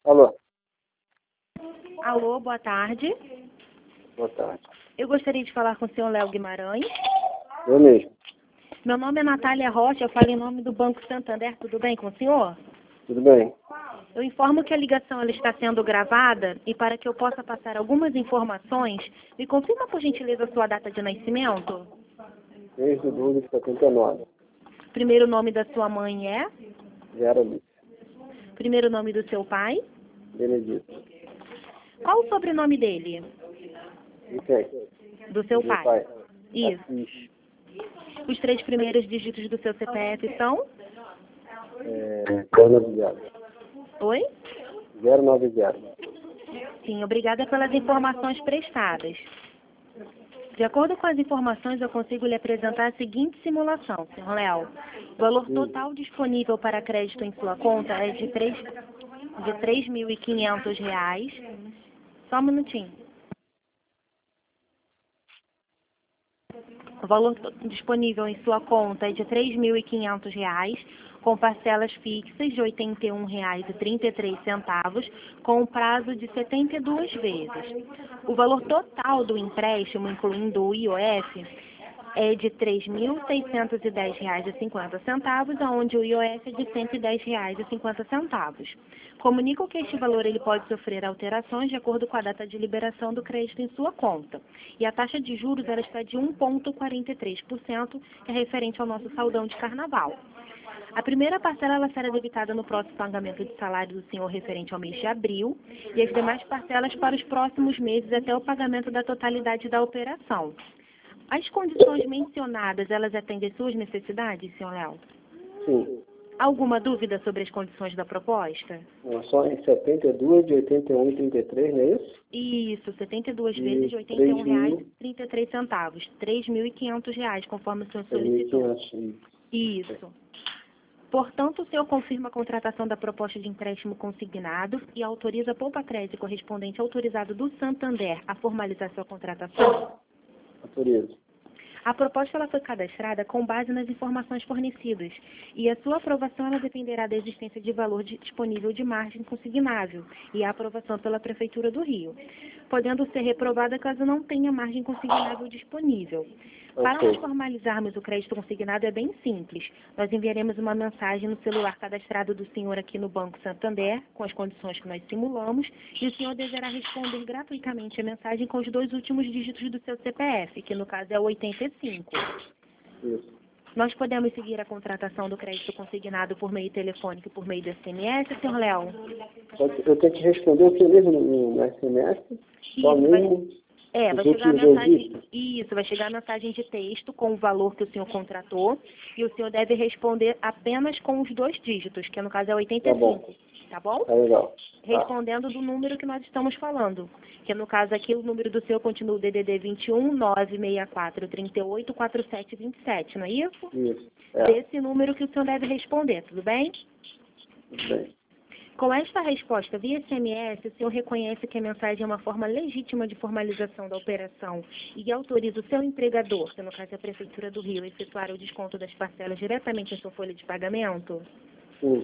Alô? Alô, boa tarde. Boa tarde. Eu gostaria de falar com o senhor Léo Guimarães. Eu mesmo. Meu nome é Natália Rocha, eu falo em nome do Banco Santander. Tudo bem com o senhor? Tudo bem? Eu informo que a ligação ela está sendo gravada e para que eu possa passar algumas informações, me confirma por gentileza a sua data de nascimento? 6 de julho de 79. Primeiro nome da sua mãe é? Vera Alice. Primeiro nome do seu pai? Benedito. Qual o sobrenome dele? E quem? Do seu Meu pai. pai. Isso. Assis. Os 3 primeiros dígitos do seu CPF são? 090. Oi? 090. Sim, obrigada pelas informações prestadas. De acordo com as informações, eu consigo lhe apresentar a seguinte simulação, senhor Léo. O valor total disponível para crédito em sua conta é de R$ 3.500. Só um minutinho. O valor disponível em sua conta é de R$ 3.500, com parcelas fixas de R$ 81,33, com um prazo de 72 vezes. O valor total do empréstimo, incluindo o IOF, é de R$ 3.610,50, onde o IOF é de R$ 110,50. Comunico que este valor ele pode sofrer alterações de acordo com a data de liberação do crédito em sua conta. E a taxa de juros ela está de 1,43%, que é referente ao nosso saldão de carnaval. A primeira parcela ela será debitada no próximo pagamento de salário do senhor referente ao mês de abril e as demais parcelas para os próximos meses até o pagamento da totalidade da operação. As condições mencionadas, elas atendem às suas necessidades, senhor Léo? Sim. Alguma dúvida sobre as condições da proposta? Só em 72 de 81,33, não é isso? Isso, 72 vezes de R$ 81,33. R$ 3.500, conforme o senhor solicitou. 3.500. Isso. Portanto, o senhor confirma a contratação da proposta de empréstimo consignado e autoriza a poupa-crédito correspondente autorizado do Santander a formalizar sua contratação? Autorizo. A proposta ela foi cadastrada com base nas informações fornecidas e a sua aprovação ela dependerá da existência de valor disponível de margem consignável e a aprovação pela Prefeitura do Rio, podendo ser reprovada caso não tenha margem consignável disponível. Para nós formalizarmos o crédito consignado é bem simples. Nós enviaremos uma mensagem no celular cadastrado do senhor aqui no Banco Santander, com as condições que nós simulamos, e o senhor deverá responder gratuitamente a mensagem com os 2 últimos dígitos do seu CPF, que no caso é o 85. Isso. Nós podemos seguir a contratação do crédito consignado por meio telefônico e por meio do SMS, senhor Léo? Eu tenho que responder o que mesmo no SMS? Só mesmo? Vai chegar a mensagem, vai chegar a mensagem de texto com o valor que o senhor contratou e o senhor deve responder apenas com os 2 dígitos, que no caso é 85, tá bom? Tá legal. Respondendo do número que nós estamos falando, que no caso aqui o número do senhor continua o DDD 21 964 38 47 27, não é isso? Isso. Desse número que o senhor deve responder, tudo bem? Tudo bem. Com esta resposta via SMS, o senhor reconhece que a mensagem é uma forma legítima de formalização da operação e autoriza o seu empregador, que no caso é a Prefeitura do Rio, a efetuar o desconto das parcelas diretamente em sua folha de pagamento? Sim.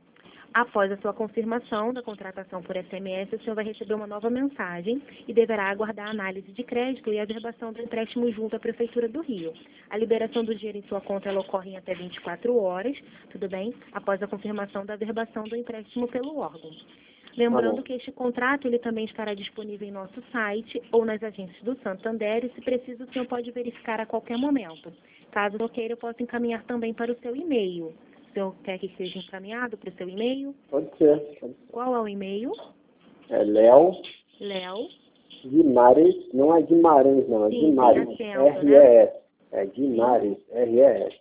Após a sua confirmação da contratação por SMS, o senhor vai receber uma nova mensagem e deverá aguardar a análise de crédito e a averbação do empréstimo junto à Prefeitura do Rio. A liberação do dinheiro em sua conta ela ocorre em até 24 horas, tudo bem? Após a confirmação da averbação do empréstimo pelo órgão. Lembrando que este contrato ele também estará disponível em nosso site ou nas agências do Santander e, se preciso, o senhor pode verificar a qualquer momento. Caso não queira, eu posso encaminhar também para o seu e-mail. O senhor quer que seja encaminhado para o seu e-mail? Pode ser. Qual é o e-mail? É Léo Léo. Guimarães, não é Guimarães, não, é Sim, Guimarães. tem acento, R-E-S. É Guimarães, R-E-S.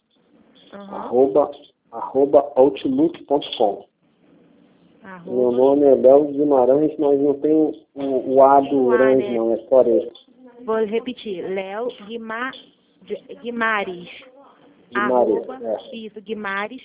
@ outlook.com. Meu nome é Léo Guimarães, mas não tem o A do Range, não, é só esse. Vou repetir, Léo Guimares. Guimares,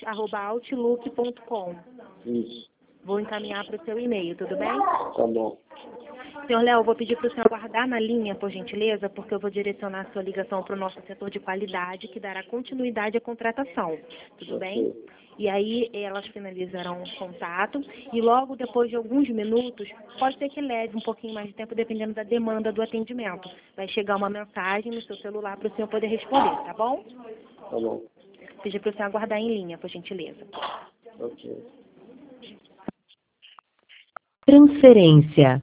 @outlook.com. Isso. Vou encaminhar para o seu e-mail, tudo bem? Tá bom. Senhor Léo, eu vou pedir para o senhor aguardar na linha, por gentileza, porque eu vou direcionar a sua ligação para o nosso setor de qualidade, que dará continuidade à contratação. Tudo bem? E aí elas finalizarão o contato e logo depois de alguns minutos, pode ser que leve um pouquinho mais de tempo, dependendo da demanda do atendimento. Vai chegar uma mensagem no seu celular para o senhor poder responder, tá bom? Tá bom. Pedir para o senhor aguardar em linha, por gentileza. Ok. Transferência.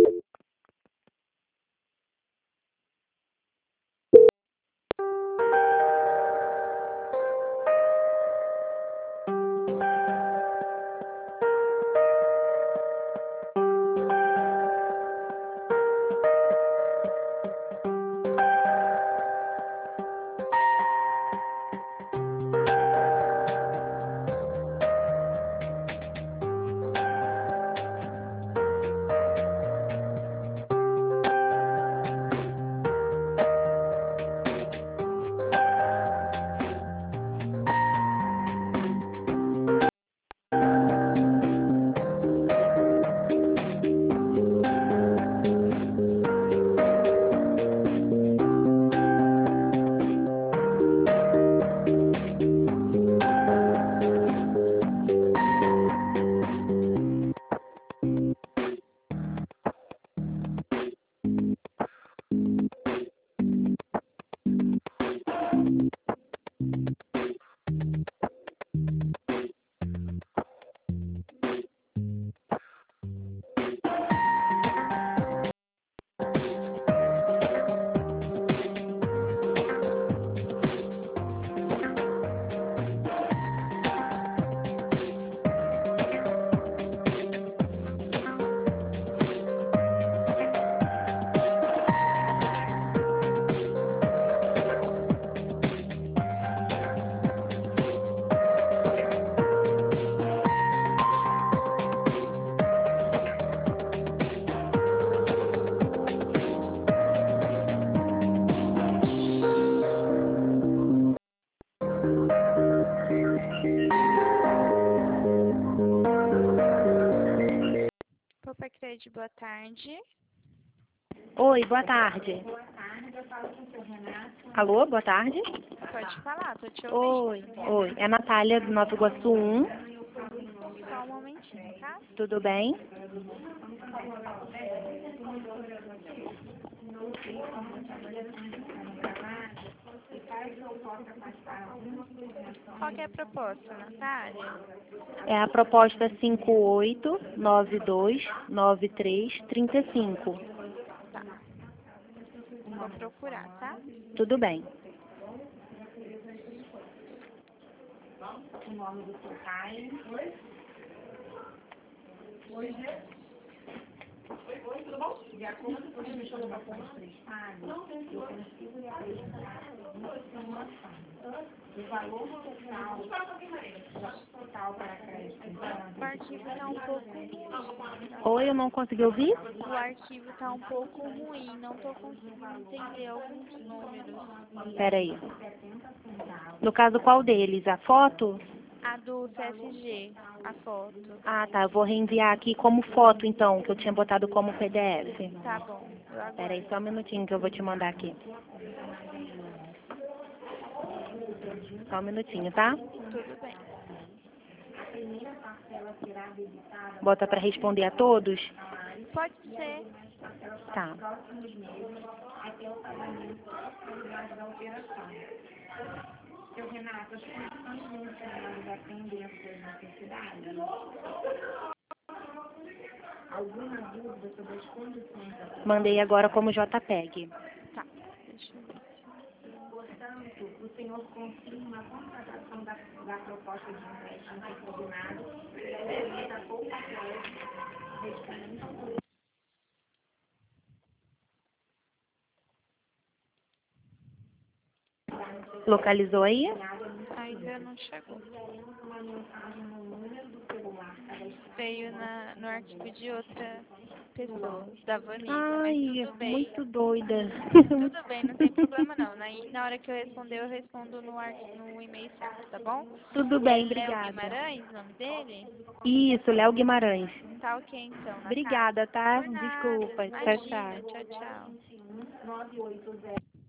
Copacred, boa tarde. Oi, boa tarde. Alô, boa tarde. Pode falar, tô te ouvindo. Oi. É a Natália, do Nova Iguaçu 1. Só um momentinho, tá? Tudo bem? Qual que é a proposta, Natália? É a proposta 58929335. Tá. Vou procurar, tá? Tudo bem. O arquivo tá um pouco ruim. Oi, eu não consegui ouvir? O arquivo tá um pouco ruim, não tô conseguindo entender alguns números. Peraí. No caso, qual deles? A foto? A do CSG, a foto. Ah, tá. Eu vou reenviar aqui como foto, então, que eu tinha botado como PDF. Tá bom, eu aguardo. Peraí, só um minutinho que eu vou te mandar aqui. Só um minutinho, tá? Tudo bem. Bota para responder a todos? Pode ser. Tá. Mandei agora como JPEG. Tá, deixa eu ver. Localizou aí? Aí meu não chegou. Veio no arquivo de outra pessoa, da Vanessa, Ai, mas tudo bem. muito doida. Tudo bem, não tem problema não. Na hora que eu responder, eu respondo no e-mail certo, tá bom? Tudo bem, Léo obrigada. Guimarães, o nome dele? Isso, Léo Guimarães. Tá ok então, Natália. Obrigada, tá? Por nada, Desculpa. Tchau, imagina. tchau. Tchau, tchau.